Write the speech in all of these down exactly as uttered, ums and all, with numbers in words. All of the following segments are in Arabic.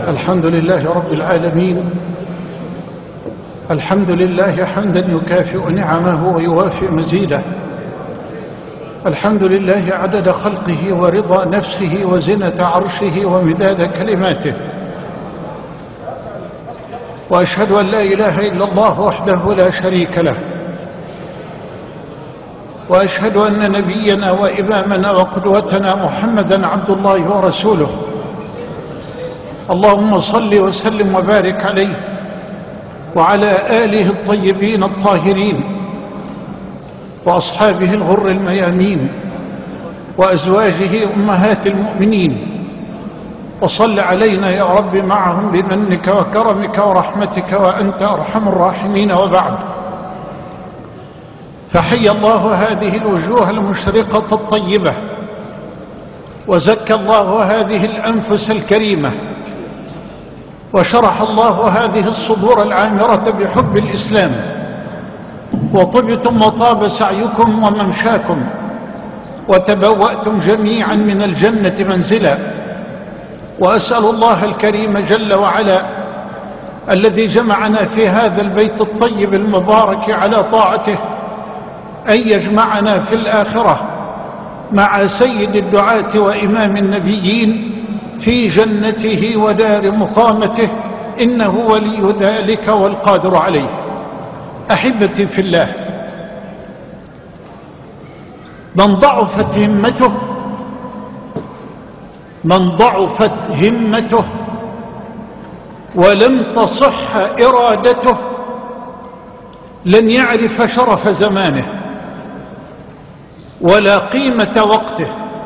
الحمد لله رب العالمين. الحمد لله حمدا يكافئ نعمه ويوافي مزيده. الحمد لله عدد خلقه ورضا نفسه وزنة عرشه ومداد كلماته. وأشهد أن لا إله إلا الله وحده لا شريك له، وأشهد أن نبينا وإمامنا وقدوتنا محمدا عبد الله ورسوله. اللهم صل وسلم وبارك عليه وعلى آله الطيبين الطاهرين وأصحابه الغر الميامين وأزواجه أمهات المؤمنين، وصل علينا يا رب معهم بمنك وكرمك ورحمتك وأنت أرحم الراحمين. وبعد، فحي الله هذه الوجوه المشرقة الطيبة، وزكى الله هذه الأنفس الكريمة، وشرح الله هذه الصدور العامرة بحب الإسلام، وطبتم وطاب سعيكم وممشاكم، وتبوأتم جميعا من الجنة منزلا. وأسأل الله الكريم جل وعلا الذي جمعنا في هذا البيت الطيب المبارك على طاعته أن يجمعنا في الآخرة مع سيد الدعاة وإمام النبيين في جنته ودار مقامته، إنه ولي ذلك والقادر عليه. أحبتي في الله، من ضعفت همته من ضعفت همته ولم تصح إرادته لن يعرف شرف زمانه ولا قيمة وقته،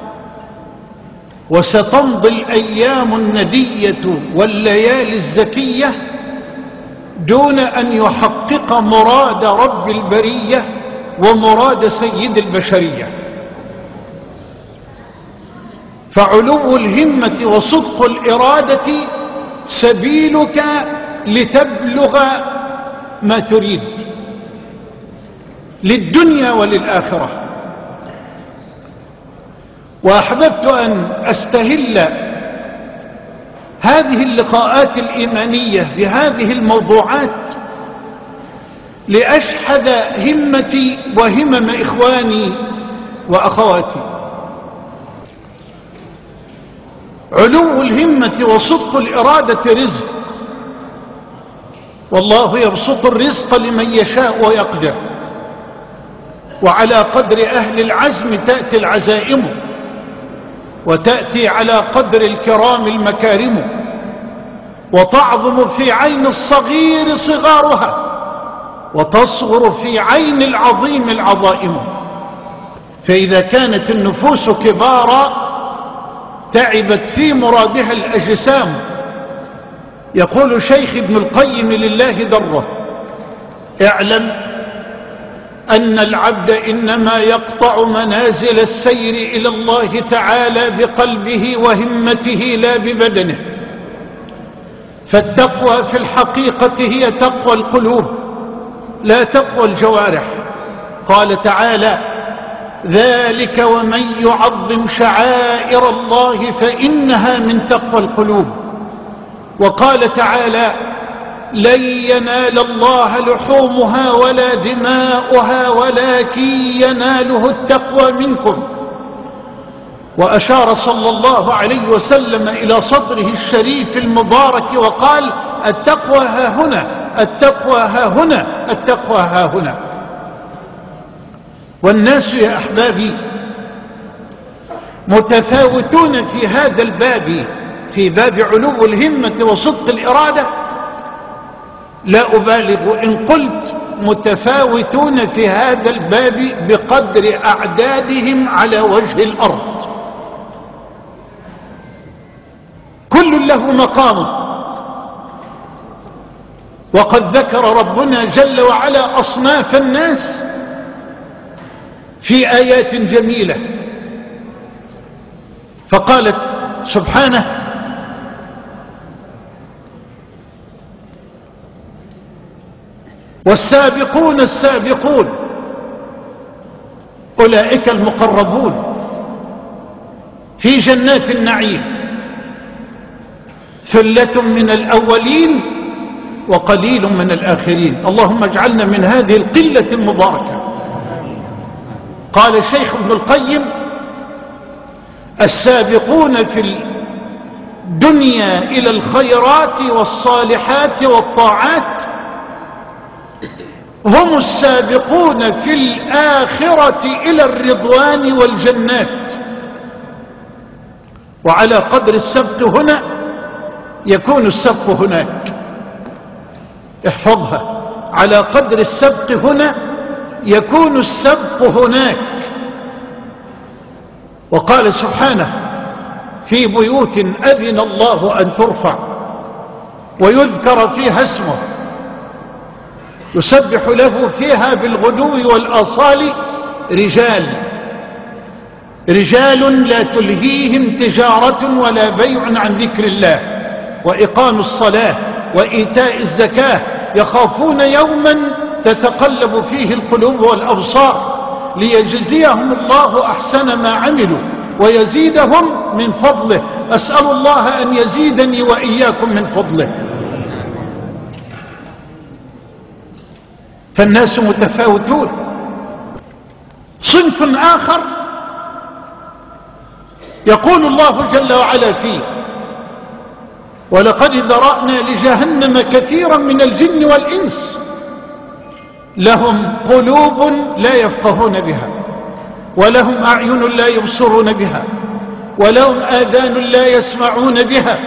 وستمضي الأيام الندية والليالي الزكية دون أن يحقق مراد رب البرية ومراد سيد البشرية. فعلو الهمة وصدق الإرادة سبيلك لتبلغ ما تريد للدنيا وللآخرة. وأحببت أن أستهل هذه اللقاءات الإيمانية بهذه الموضوعات لأشحذ همتي وهمم إخواني وأخواتي. علو الهمة وصدق الإرادة رزق، والله يبسط الرزق لمن يشاء ويقدر، وعلى قدر أهل العزم تأتي العزائم، وتأتي على قدر الكرام المكارم، وتعظم في عين الصغير صغارها، وتصغر في عين العظيم العظائم. فإذا كانت النفوس كبارا تعبت في مرادها الأجسام. يقول شيخ ابن القيم لله دره: اعلم أن العبد إنما يقطع منازل السير إلى الله تعالى بقلبه وهمته لا ببدنه، فالتقوى في الحقيقة هي تقوى القلوب لا تقوى الجوارح. قال تعالى: ذلك ومن يعظم شعائر الله فإنها من تقوى القلوب. وقال تعالى: لن ينال الله لحومها ولا دماؤها ولكن يناله التقوى منكم. وأشار صلى الله عليه وسلم إلى صدره الشريف المبارك وقال: التقوى ها هنا، التقوى ها هنا، التقوى ها هنا. والناس يا أحبابي متفاوتون في هذا الباب، في باب علو الهمة وصدق الإرادة. لا أبالغ إن قلت متفاوتون في هذا الباب بقدر أعدادهم على وجه الأرض. كل له مقامه، وقد ذكر ربنا جل وعلا أصناف الناس في آيات جميلة، فقالت سبحانه: والسابقون السابقون أولئك المقربون في جنات النعيم. ثلة من الأولين وقليل من الآخرين. اللهم اجعلنا من هذه القلة المباركة. قال الشيخ ابن القيم: السابقون في الدنيا إلى الخيرات والصالحات والطاعات هم السابقون في الآخرة إلى الرضوان والجنات. وعلى قدر السبق هنا يكون السبق هناك. احفظها: على قدر السبق هنا يكون السبق هناك. وقال سبحانه: في بيوت أذن الله أن ترفع ويذكر فيها اسمه يسبح له فيها بالغدو والآصال رجال رجال لا تلهيهم تجارة ولا بيع عن ذكر الله وإقام الصلاة وإيتاء الزكاة يخافون يوما تتقلب فيه القلوب والأبصار ليجزيهم الله أحسن ما عملوا ويزيدهم من فضله. أسأل الله أن يزيدني وإياكم من فضله. فالناس متفاوتون. صنف آخر يقول الله جل وعلا فيه: ولقد ذرأنا لجهنم كثيرا من الجن والإنس لهم قلوب لا يفقهون بها ولهم أعين لا يبصرون بها ولهم آذان لا يسمعون بها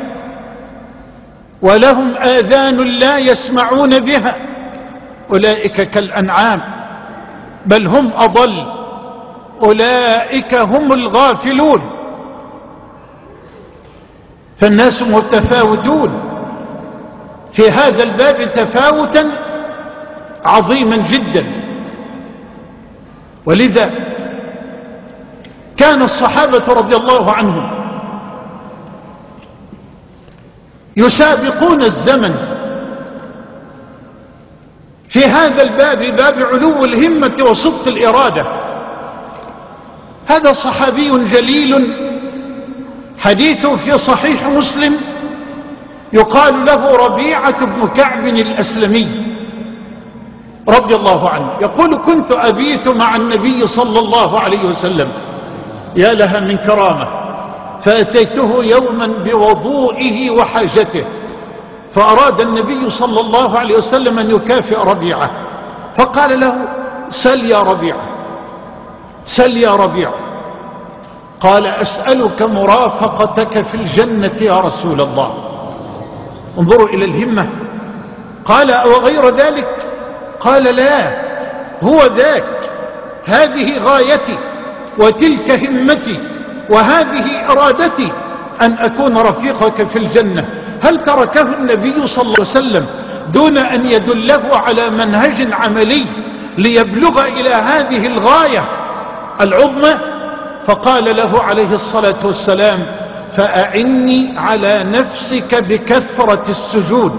ولهم آذان لا يسمعون بها أولئك كالأنعام بل هم أضل أولئك هم الغافلون. فالناس متفاوتون في هذا الباب تفاوتا عظيما جدا. ولذا كان الصحابة رضي الله عنهم يسابقون الزمن في هذا الباب، باب علو الهمة وصدق الإرادة. هذا صحابي جليل حديثه في صحيح مسلم يقال له ربيعة بن كعب الأسلمي رضي الله عنه، يقول: كنت أبيت مع النبي صلى الله عليه وسلم، يا لها من كرامة، فأتيته يوما بوضوئه وحاجته، فأراد النبي صلى الله عليه وسلم أن يكافئ ربيعة، فقال له: سل يا ربيعة، سل يا ربيعة. قال: أسألك مرافقتك في الجنة يا رسول الله. انظروا إلى الهمة. قال: أو غير ذلك؟ قال: لا، هو ذاك، هذه غايتي وتلك همتي وهذه إرادتي أن أكون رفيقك في الجنة. هل تركه النبي صلى الله عليه وسلم دون أن يدله على منهج عملي ليبلغ إلى هذه الغاية العظمى؟ فقال له عليه الصلاة والسلام: فأعني على نفسك بكثرة السجود.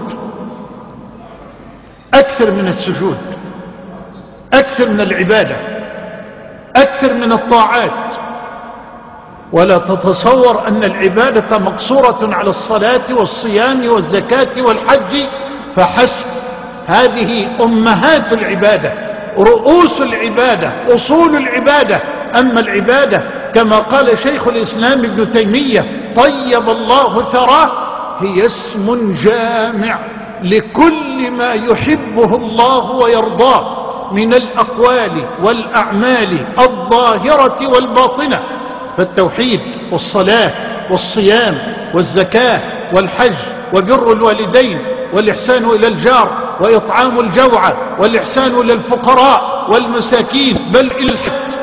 أكثر من السجود، أكثر من العبادة، أكثر من الطاعات. ولا تتصور أن العبادة مقصورة على الصلاة والصيام والزكاة والحج فحسب. هذه أمهات العبادة، رؤوس العبادة، أصول العبادة. أما العبادة كما قال شيخ الإسلام ابن تيمية طيب الله ثراه هي اسم جامع لكل ما يحبه الله ويرضاه من الأقوال والأعمال الظاهرة والباطنة. فالتوحيد والصلاة والصيام والزكاة والحج وبر الوالدين والإحسان إلى الجار وإطعام الجوعى والإحسان إلى الفقراء والمساكين بل إلى الحج،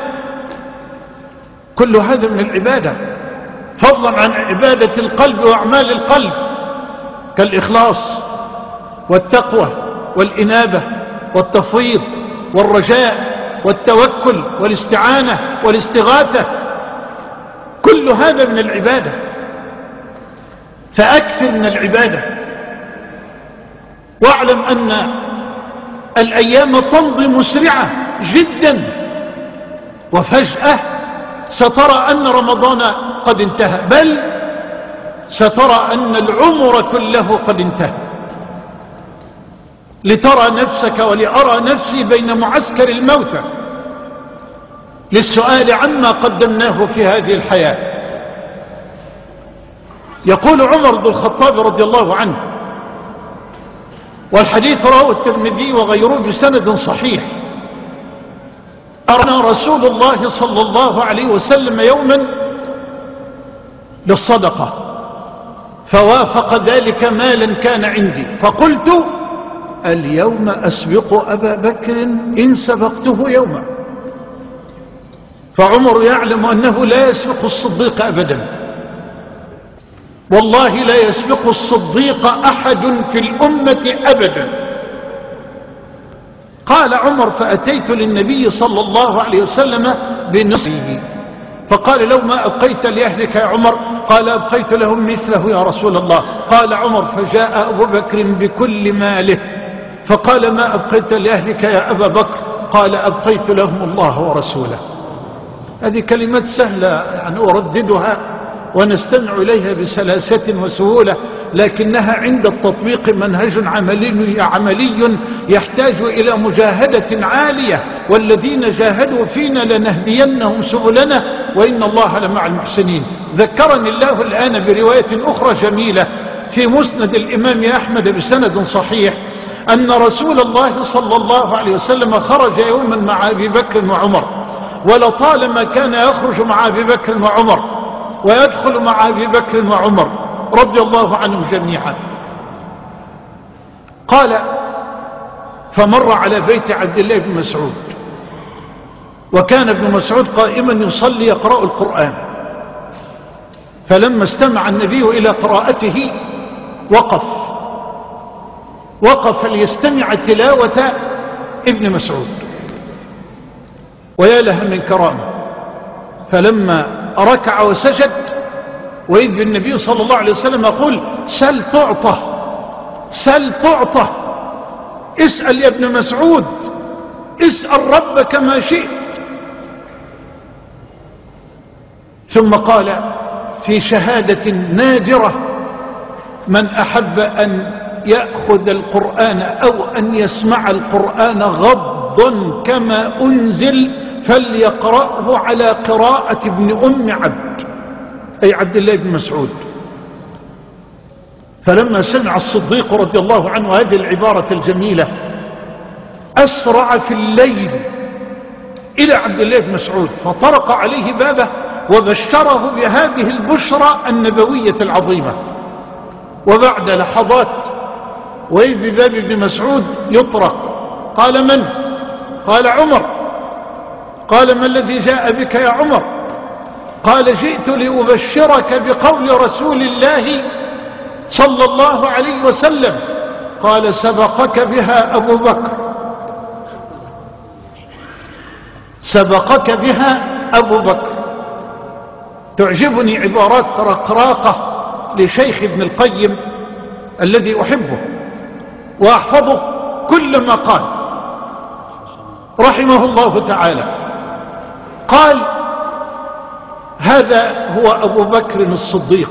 كل هذا من العبادة، فضلا عن عبادة القلب وأعمال القلب كالإخلاص والتقوى والإنابة والتفويض والرجاء والتوكل والاستعانة والاستغاثة، كل هذا من العبادة. فأكثر من العبادة. واعلم أن الأيام تمضي مسرعة جدا، وفجأة سترى أن رمضان قد انتهى، بل سترى أن العمر كله قد انتهى، لترى نفسك ولأرى نفسي بين معسكر الموتى للسؤال عما قدمناه في هذه الحياة. يقول عمر بن الخطاب رضي الله عنه، والحديث رواه الترمذي وغيره بسند صحيح، أرنا رسول الله صلى الله عليه وسلم يوما للصدقة فوافق ذلك مالا كان عندي، فقلت اليوم أسبق أبا بكر إن سبقته يوما. فعمر يعلم أنه لا يسبق الصديق أبدا، والله لا يسبق الصديق أحد في الأمة أبدا. قال عمر فأتيت للنبي صلى الله عليه وسلم بنصره فقال لو ما أبقيت لأهلك يا عمر؟ قال أبقيت لهم مثله يا رسول الله. قال عمر فجاء أبو بكر بكل ماله فقال ما أبقيت لأهلك يا أبا بكر؟ قال أبقيت لهم الله ورسوله. هذه كلمات سهلة يعني أرددها ونستمع إليها بسلاسة وسهولة، لكنها عند التطبيق منهج عملي, عملي يحتاج إلى مجاهدة عالية، والذين جاهدوا فينا لنهدينهم سبلنا وإن الله لمع المحسنين. ذكرني الله الآن برواية أخرى جميلة في مسند الإمام أحمد بسند صحيح أن رسول الله صلى الله عليه وسلم خرج يوما مع أبي بكر وعمر، ولطالما كان يخرج مع أبي بكر وعمر ويدخل مع أبي بكر وعمر رضي الله عنهم جميعا. قال فمر على بيت عبد الله بن مسعود، وكان ابن مسعود قائما يصلي يقرأ القرآن، فلما استمع النبي إلى قراءته وقف وقف ليستمع تلاوة ابن مسعود، ويا لها من كرامة. فلما ركع وسجد وإذ بالنبي صلى الله عليه وسلم يقول سل تعطى سل تعطى، اسأل يا ابن مسعود، اسأل ربك ما شئت. ثم قال في شهادة نادرة من أحب أن يأخذ القرآن أو أن يسمع القرآن غضا كما أنزل فليقرأه على قراءة ابن أم عبد، أي عبد الله بن مسعود. فلما سمع الصديق رضي الله عنه هذه العبارة الجميلة أسرع في الليل إلى عبد الله بن مسعود فطرق عليه بابه وبشره بهذه البشرى النبوية العظيمة. وبعد لحظات وإذ بباب ابن مسعود يطرق، قال من؟ قال عمر. قال ما الذي جاء بك يا عمر؟ قال جئت لأبشرك بقول رسول الله صلى الله عليه وسلم. قال سبقك بها أبو بكر، سبقك بها أبو بكر. تعجبني عبارات رقراقة لشيخ ابن القيم الذي أحبه وأحفظه كل ما قال رحمه الله تعالى. قال هذا هو أبو بكر الصديق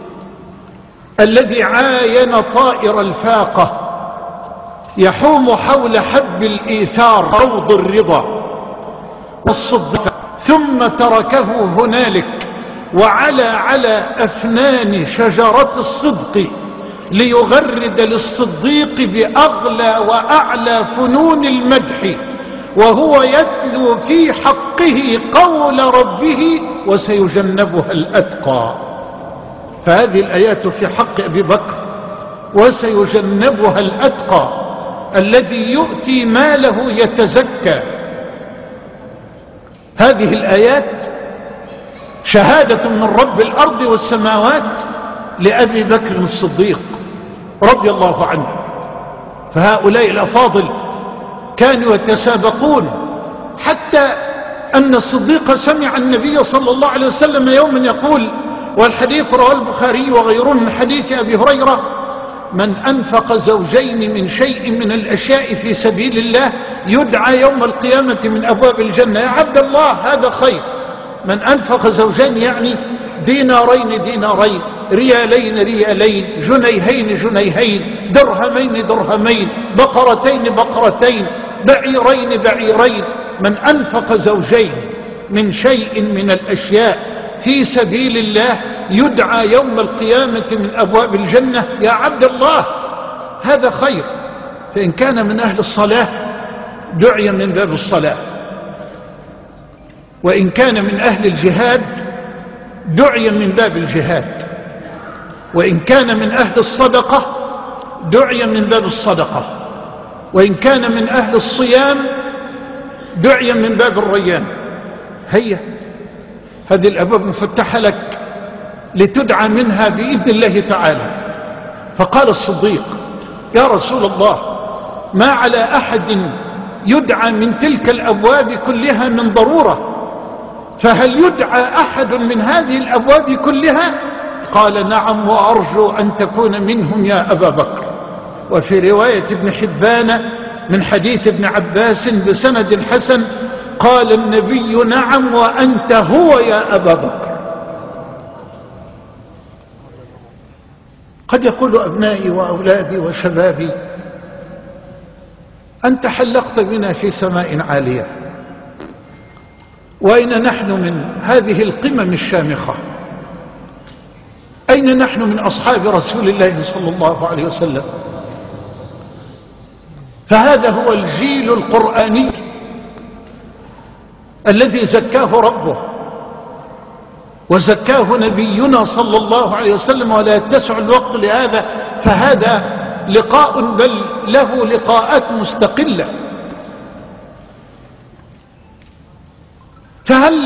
الذي عاين طائر الفاقة يحوم حول حب الإيثار روض الرضا والصدق، ثم تركه هنالك وعلى على أفنان شجرة الصدق ليغرد للصديق بأغلى وأعلى فنون المدح، وهو يتلو في حقه قول ربه وسيجنبها الأتقى. فهذه الآيات في حق أبي بكر، وسيجنبها الأتقى الذي يؤتي ماله يتزكى. هذه الآيات شهادة من رب الأرض والسماوات لأبي بكر الصديق رضي الله عنه. فهؤلاء الأفاضل كانوا يتسابقون، حتى أن الصديق سمع النبي صلى الله عليه وسلم يوما يقول، والحديث رواه البخاري وغيره من حديث أبي هريرة: من أنفق زوجين من شيء من الأشياء في سبيل الله يدعى يوم القيامة من أبواب الجنة. يا عبد الله هذا خير. من أنفق زوجين يعني دينارين دينارين ريالين ريالين، جنيهين جنيهين، درهمين درهمين، بقرتين بقرتين، بعيرين بعيرين. من أنفق زوجين من شيء من الأشياء في سبيل الله يدعى يوم القيامة من أبواب الجنة يا عبد الله، هذا خير. فإن كان من أهل الصلاة دعي من باب الصلاة، وإن كان من أهل الجهاد دعي من باب الجهاد، وإن كان من أهل الصدقة دعي من باب الصدقة، وإن كان من أهل الصيام دعي من باب الريان. هيا هذه الأبواب مفتحة لك لتدعى منها بإذن الله تعالى. فقال الصديق يا رسول الله ما على أحد يدعى من تلك الأبواب كلها من ضرورة، فهل يدعى أحد من هذه الأبواب كلها؟ قال نعم وأرجو أن تكون منهم يا أبا بكر. وفي رواية ابن حبان من حديث ابن عباس بسند حسن قال النبي نعم وأنت هو يا أبا بكر. قد يقول أبنائي وأولادي وشبابي أنت حلقت بنا في سماء عالية، وأين نحن من هذه القمم الشامخة؟ أين نحن من أصحاب رسول الله صلى الله عليه وسلم؟ فهذا هو الجيل القرآني الذي زكاه ربه وزكاه نبينا صلى الله عليه وسلم، ولا يتسع الوقت لهذا، فهذا لقاء بل له لقاءات مستقلة. فهل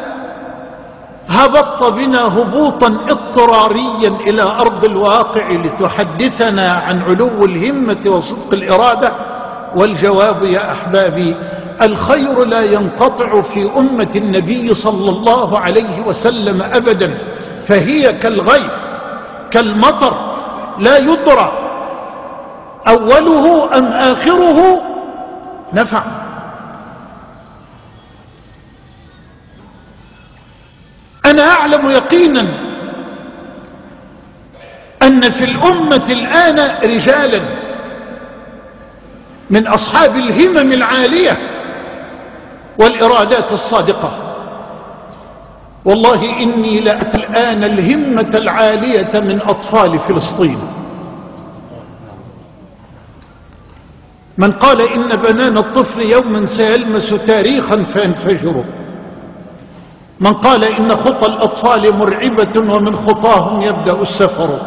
هبطت بنا هبوطا اضطراريا إلى أرض الواقع لتحدثنا عن علو الهمة وصدق الإرادة؟ والجواب يا أحبابي الخير لا ينقطع في أمة النبي صلى الله عليه وسلم أبدا، فهي كالغيث كالمطر لا يدرى أوله أم آخره نفع. أنا أعلم يقينا أن في الأمة الآن رجالا من أصحاب الهمم العالية والإرادات الصادقة. والله إني لأتى الآن الهمة العالية من أطفال فلسطين. من قال إن بنان الطفل يوما سيلمس تاريخا فينفجر، من قال إن خطى الأطفال مرعبة ومن خطاهم يبدأ السفر.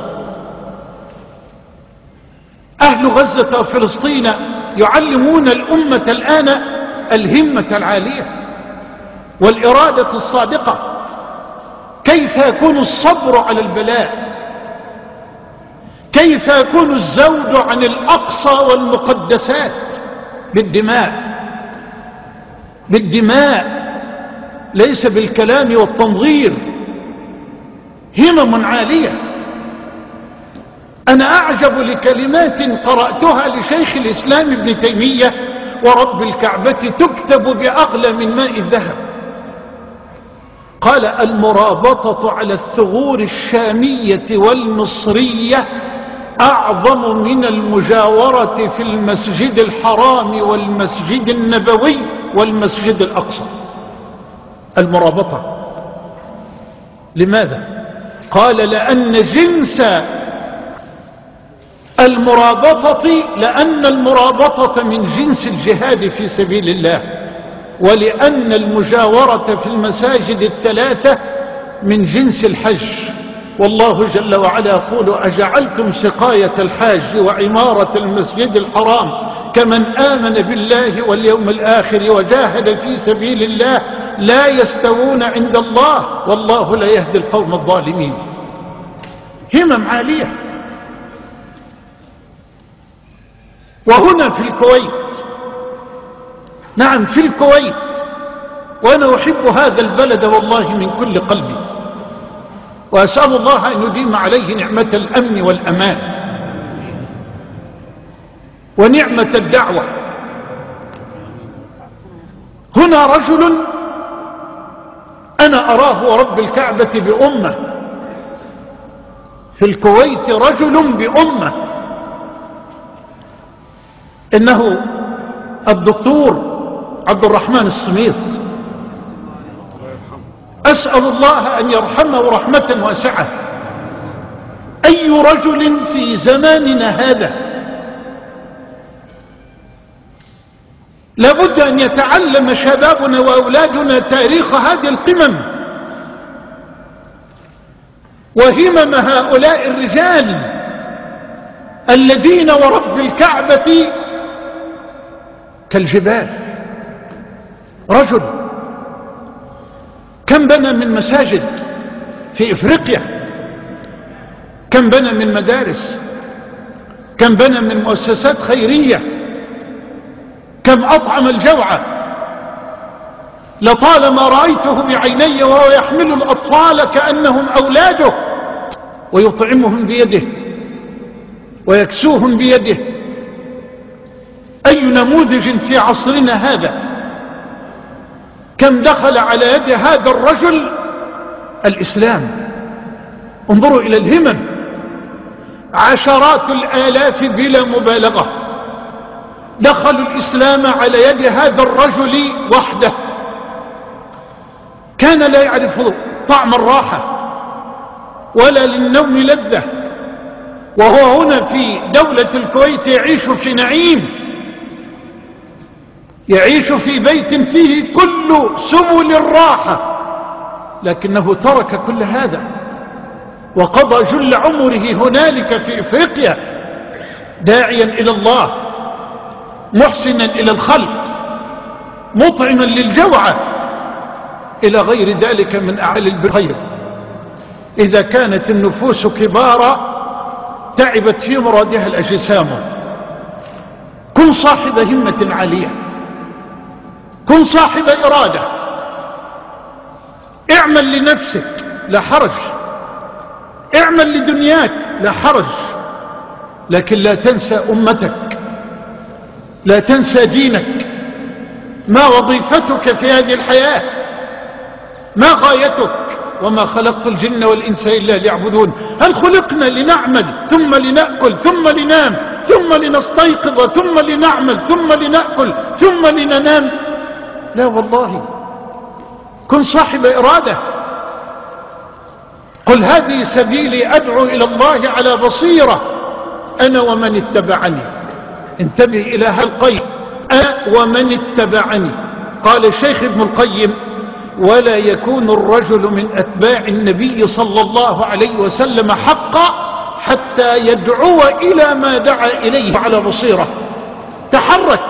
أهل غزة وفلسطين يعلمون الأمة الآن الهمة العالية والإرادة الصادقة، كيف يكون الصبر على البلاء، كيف يكون الزود عن الأقصى والمقدسات بالدماء، بالدماء ليس بالكلام والتنظير. همم عالية. أنا أعجب لكلمات قرأتها لشيخ الإسلام ابن تيمية ورب الكعبة تكتب بأغلى من ماء الذهب. قال المرابطة على الثغور الشامية والمصرية أعظم من المجاورة في المسجد الحرام والمسجد النبوي والمسجد الأقصى. المرابطة لماذا؟ قال لأن جنس المرابطة لأن المرابطة من جنس الجهاد في سبيل الله، ولأن المجاورة في المساجد الثلاثة من جنس الحج. والله جل وعلا يقول أجعلتم سقاية الحاج وعمارة المسجد الحرام كمن آمن بالله واليوم الآخر وجاهد في سبيل الله لا يستوون عند الله والله لا يهدي القوم الظالمين. همم عالية. وهنا في الكويت، نعم في الكويت، وأنا أحب هذا البلد والله من كل قلبي، وأسأل الله أن يديم عليه نعمة الأمن والأمان ونعمة الدعوة. هنا رجل أنا أراه ورب الكعبة بأمة في الكويت رجل بأمة، إنه الدكتور عبد الرحمن السميط، أسأل الله أن يرحمه رحمة واسعة. أي رجل في زماننا هذا لابد أن يتعلم شبابنا وأولادنا تاريخ هذه القمم وهمم هؤلاء الرجال الذين ورب الكعبة كالجبال. رجل كم بنى من مساجد في إفريقيا، كم بنى من مدارس، كم بنى من مؤسسات خيرية، كم أطعم الجوعى. لطالما رأيته بعيني وهو يحمل الأطفال كأنهم أولاده ويطعمهم بيده ويكسوهم بيده. أي نموذج في عصرنا هذا. كم دخل على يد هذا الرجل الإسلام. انظروا إلى الهمم، عشرات الآلاف بلا مبالغة دخلوا الإسلام على يد هذا الرجل وحده. كان لا يعرف طعم الراحة ولا للنوم لذة، وهو هنا في دولة الكويت يعيش في نعيم، يعيش في بيت فيه كل سبل الراحة، لكنه ترك كل هذا وقضى جل عمره هنالك في إفريقيا داعيا إلى الله، محسنا إلى الخلق، مطعما للجوعى، إلى غير ذلك من أعالي الخير. إذا كانت النفوس كبارا تعبت في مرادها الأجسام. كن صاحب همة عالية، كن صاحب إرادة، اعمل لنفسك لا حرج، اعمل لدنياك لا حرج، لكن لا تنسى أمتك، لا تنسى دينك. ما وظيفتك في هذه الحياة؟ ما غايتك؟ وما خلقت الجن والإنس إلا ليعبدون. هل خلقنا لنعمل ثم لنأكل ثم لنام ثم لنستيقظ ثم لنعمل ثم لنأكل ثم لننام؟ لا والله. كن صاحب إرادة. قل هذه سبيلي أدعو إلى الله على بصيرة أنا ومن اتبعني. انتبه إلى هذا القيد، أنا ومن اتبعني. قال الشيخ ابن القيم: ولا يكون الرجل من أتباع النبي صلى الله عليه وسلم حقا حتى يدعو إلى ما دعا إليه على بصيرة. تحرك،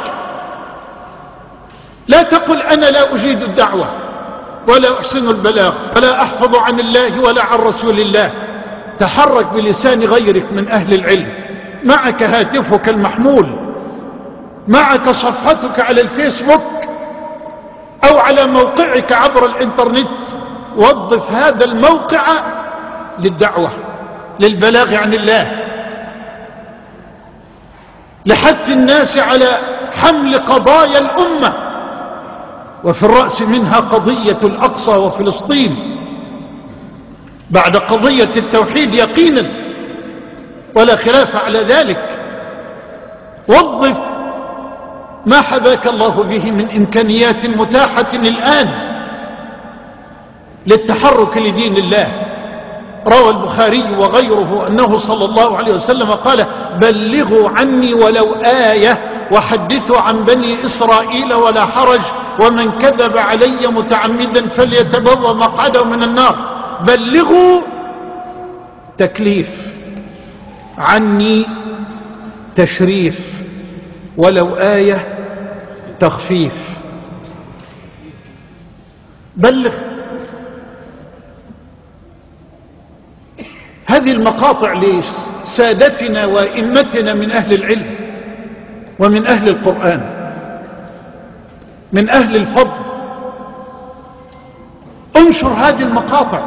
لا تقل أنا لا أجيد الدعوة ولا أحسن البلاغ ولا أحفظ عن الله ولا عن رسول الله. تحرك بلسان غيرك من أهل العلم. معك هاتفك المحمول، معك صفحتك على الفيسبوك أو على موقعك عبر الإنترنت. وظف هذا الموقع للدعوة، للبلاغ عن الله، لحث الناس على حمل قضايا الأمة، وفي الرأس منها قضية الأقصى وفلسطين بعد قضية التوحيد يقينا ولا خلاف على ذلك. وظف ما حباك الله به من إمكانيات متاحة الآن للتحرك لدين الله. روى البخاري وغيره أنه صلى الله عليه وسلم قال: بلغوا عني ولو آية وحدثوا عن بني إسرائيل ولا حرج، ومن كذب علي متعمدا فليتبوأ مقعده من النار. بلغوا تكليف، عني تشريف، ولو آية تخفيف. بلغ. هذه المقاطع لسادتنا وإمتنا من أهل العلم ومن أهل القرآن، من أهل الفضل. انشر هذه المقاطع،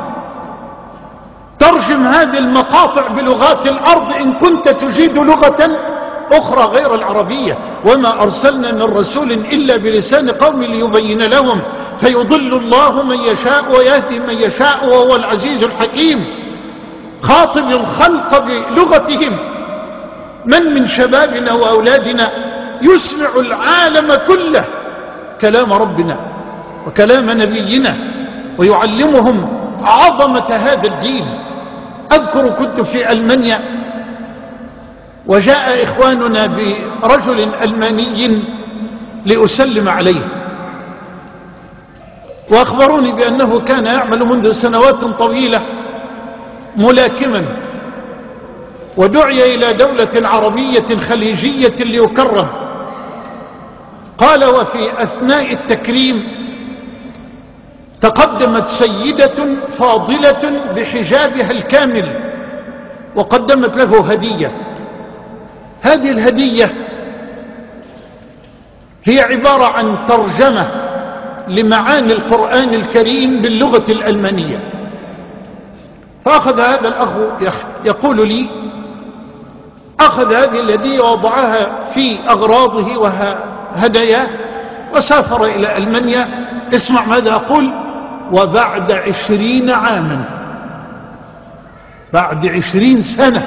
ترجم هذه المقاطع بلغات الأرض إن كنت تجيد لغة أخرى غير العربية. وما أرسلنا من رسول إلا بلسان قوم ليبين لهم، فيضل الله من يشاء ويهدي من يشاء وهو العزيز الحكيم. خاطب الخلق بلغتهم. من من شبابنا وأولادنا يسمع العالم كله كلام ربنا وكلام نبينا ويعلمهم عظمة هذا الدين؟ أذكر كنت في ألمانيا وجاء إخواننا برجل ألماني لأسلم عليه، وأخبروني بأنه كان يعمل منذ سنوات طويلة ملاكما، ودعي إلى دولة عربية خليجية ليكرم. قال: وفي أثناء التكريم تقدمت سيدة فاضلة بحجابها الكامل وقدمت له هدية. هذه الهدية هي عبارة عن ترجمة لمعاني القرآن الكريم باللغة الألمانية. فأخذ هذا الأخ يقول لي: أخذ هذه الهدية ووضعها في أغراضه وهداياه وسافر إلى ألمانيا. اسمع ماذا أقول: وبعد عشرين عاما، بعد عشرين سنة،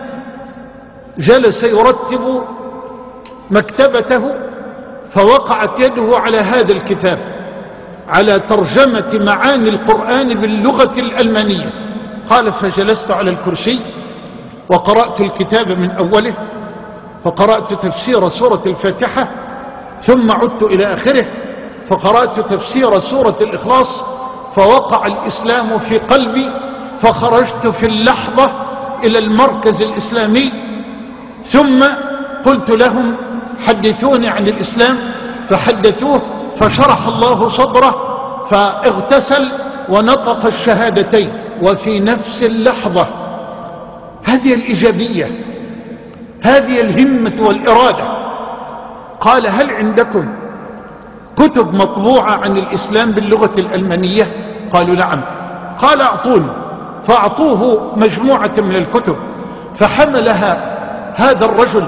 جلس يرتب مكتبته فوقعت يده على هذا الكتاب، على ترجمة معاني القرآن باللغة الألمانية. قال: فجلست على الكرسي وقرأت الكتاب من أوله، فقرأت تفسير سورة الفاتحة، ثم عدت إلى آخره فقرأت تفسير سورة الإخلاص، فوقع الإسلام في قلبي، فخرجت في اللحظة إلى المركز الإسلامي، ثم قلت لهم: حدثوني عن الإسلام، فحدثوه، فشرح الله صدره، فاغتسل ونطق الشهادتين، وفي نفس اللحظة. هذه الإيجابية، هذه الهمة والإرادة. قال: هل عندكم كتب مطبوعة عن الإسلام باللغة الألمانية؟ قالوا: نعم. قال: أعطوني. فأعطوه مجموعة من الكتب، فحملها هذا الرجل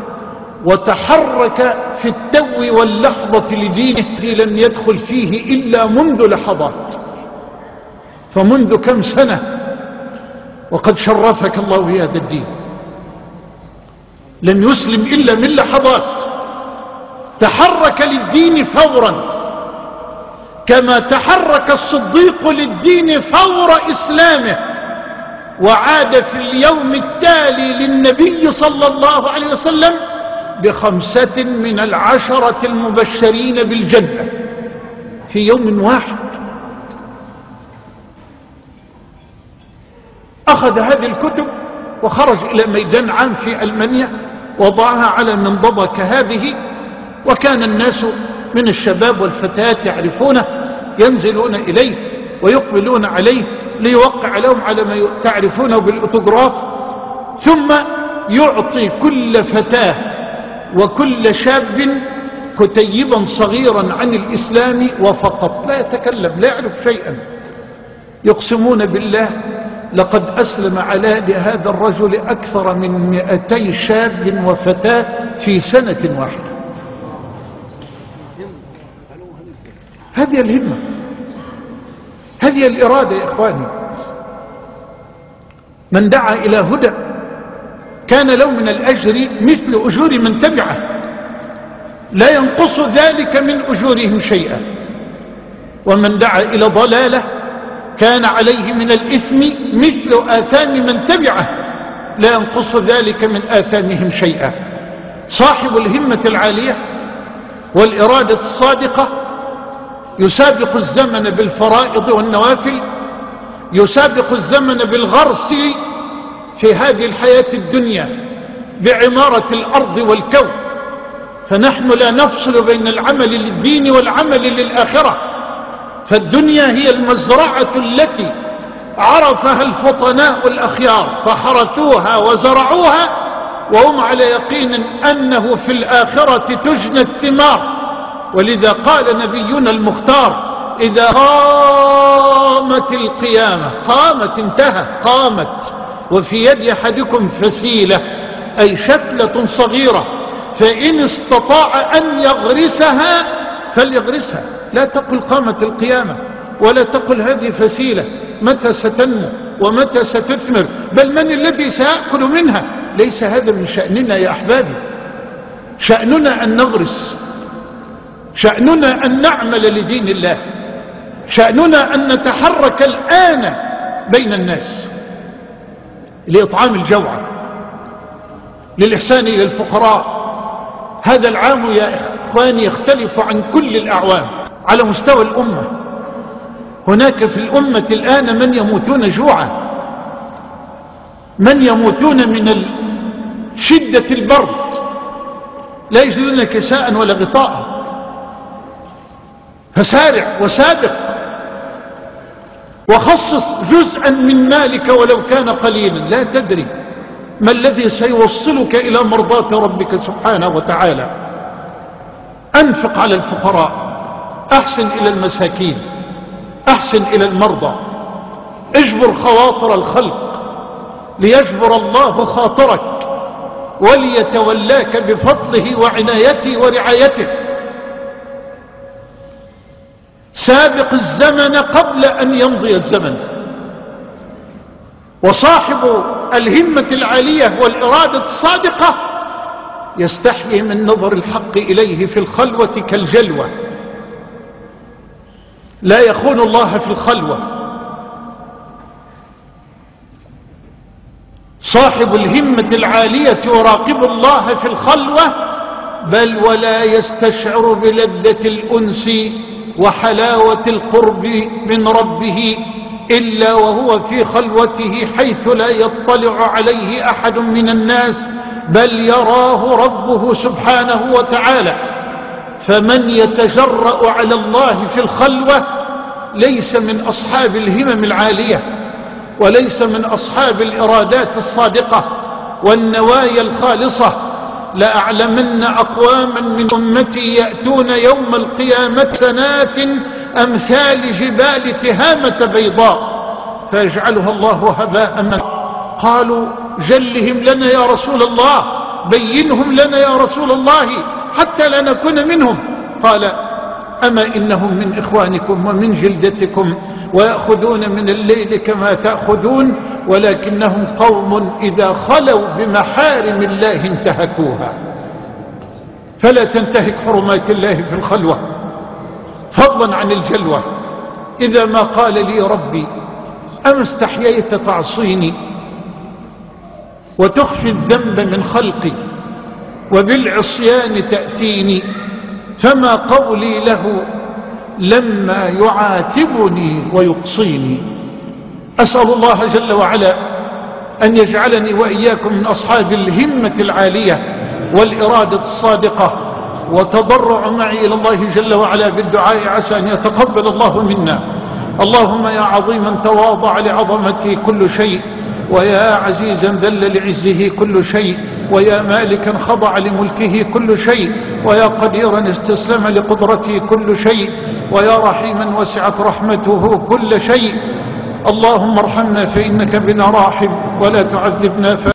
وتحرك في التو واللحظة لدينه الذي لم يدخل فيه إلا منذ لحظات. فمنذ كم سنة وقد شرفك الله بهذا الدين، لم يسلم إلا من لحظات. تحرك للدين فورا، كما تحرك الصديق للدين فور إسلامه، وعاد في اليوم التالي للنبي صلى الله عليه وسلم بخمسة من العشرة المبشرين بالجنة في يوم واحد. أخذ هذه الكتب وخرج إلى ميدان عام في ألمانيا، وضعها على منضدة كهذه، وكان الناس من الشباب والفتيات يعرفونه، ينزلون إليه ويقبلون عليه ليوقع لهم على ما تعرفونه بالأوتوغراف، ثم يعطي كل فتاة وكل شاب كتيبا صغيرا عن الإسلام وفقط، لا يتكلم، لا يعرف شيئا. يقسمون بالله لقد أسلم على هذا الرجل أكثر من مئتي شاب وفتاة في سنة واحدة. هذه الهمة، هذه الإرادة يا إخواني. من دعا إلى هدى كان له من الأجر مثل أجور من تبعه، لا ينقص ذلك من أجورهم شيئا. ومن دعا إلى ضلالة كان عليه من الإثم مثل آثام من تبعه، لا ينقص ذلك من آثامهم شيئا. صاحب الهمة العالية والإرادة الصادقة يسابق الزمن بالفرائض والنوافل، يسابق الزمن بالغرس في هذه الحياة الدنيا بعمارة الأرض والكون. فنحن لا نفصل بين العمل للدين والعمل للآخرة، فالدنيا هي المزرعة التي عرفها الفطناء الأخيار فحرثوها وزرعوها، وهم على يقين أنه في الآخرة تجنى الثمار. ولذا قال نبينا المختار: إذا قامت القيامة، قامت انتهى، قامت، وفي يد أحدكم فسيلة أي شتلة صغيرة، فإن استطاع أن يغرسها فليغرسها. لا تقل قامت القيامة، ولا تقل هذه فسيلة، متى ستنمو ومتى ستثمر، بل من الذي سيأكل منها. ليس هذا من شأننا يا أحبابي. شأننا أن نغرس، شأننا أن نعمل لدين الله، شأننا أن نتحرك الآن بين الناس لإطعام الجوعى، للإحسان إلى الفقراء. هذا العام يا إخواني يختلف عن كل الأعوام على مستوى الأمة. هناك في الأمة الآن من يموتون جوعا، من يموتون من شدة البرد، لا يجدون كساء ولا غطاء. فسارع وسابق وخصص جزءا من مالك ولو كان قليلا، لا تدري ما الذي سيوصلك إلى مرضاة ربك سبحانه وتعالى. أنفق على الفقراء، أحسن إلى المساكين، أحسن إلى المرضى، اجبر خواطر الخلق ليجبر الله خاطرك وليتولاك بفضله وعنايته ورعايته. سابق الزمن قبل أن يمضي الزمن. وصاحب الهمة العالية والإرادة الصادقة يستحيي من نظر الحق إليه في الخلوة كالجلوة، لا يخون الله في الخلوة. صاحب الهمة العالية يراقب الله في الخلوة، بل ولا يستشعر بلذة الأنس وحلاوة القرب من ربه إلا وهو في خلوته، حيث لا يطلع عليه أحد من الناس، بل يراه ربه سبحانه وتعالى. فمن يتجرأ على الله في الخلوة ليس من أصحاب الهمم العالية، وليس من أصحاب الإرادات الصادقة والنوايا الخالصة. لأعلمن أقواما من أمتي يأتون يوم القيامة سنات أمثال جبال تهامة بيضاء فيجعلها الله هباء منثورا. قالوا جلهم لنا يا رسول الله، بينهم لنا يا رسول الله حتى لا نكون منهم. قال أما إنهم من إخوانكم ومن جلدتكم ويأخذون من الليل كما تأخذون، ولكنهم قوم إذا خلوا بمحارم الله انتهكوها. فلا تنتهك حرمات الله في الخلوة، فضلا عن الجلوة. إذا ما قال لي ربي أما استحييت تعصيني وتخفي الذنب من خلقي وبالعصيان تأتيني، فما قولي له لما يعاتبني ويقصيني. أسأل الله جل وعلا أن يجعلني وإياكم من أصحاب الهمة العالية والإرادة الصادقة، وتضرع معي إلى الله جل وعلا بالدعاء عسى أن يتقبل الله منا. اللهم يا عظيما تواضع لعظمته كل شيء، ويا عزيزا ذل لعزه كل شيء، ويا مالكا خضع لملكه كل شيء، ويا قديرا استسلم لقدرته كل شيء، ويا رحيما وسعت رحمته كل شيء. اللهم ارحمنا فإنك بنا راحم، ولا تعذبنا